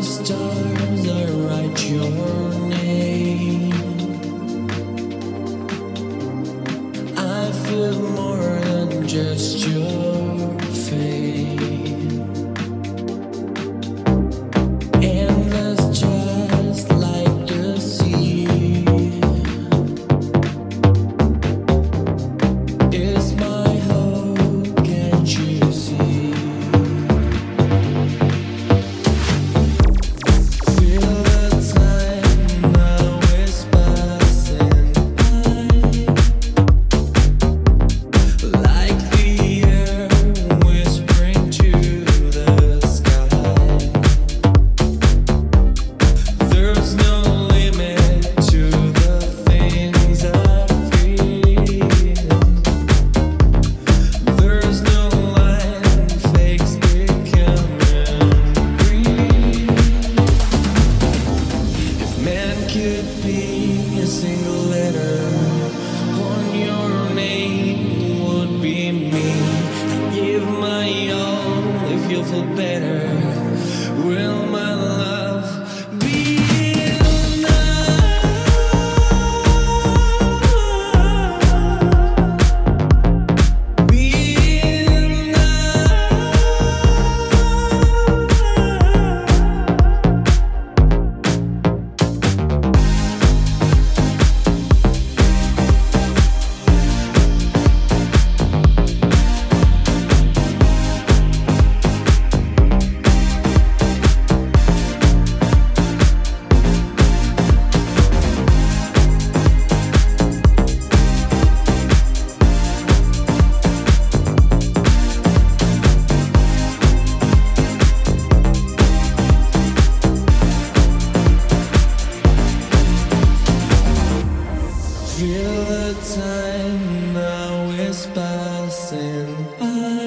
stars, I write your name. I feel more than just your fame. Endless, just like the sea, is my hope, can't you see? Feel the time now is passing by, like the air whispering to the sky. There's no limit to the things I feel. There's no line, fakes becoming real. If man could be a single letter on your name, would be me. I give my all if you'll feel better. Will my love be enough? Be enough? Feel the time now is passing by,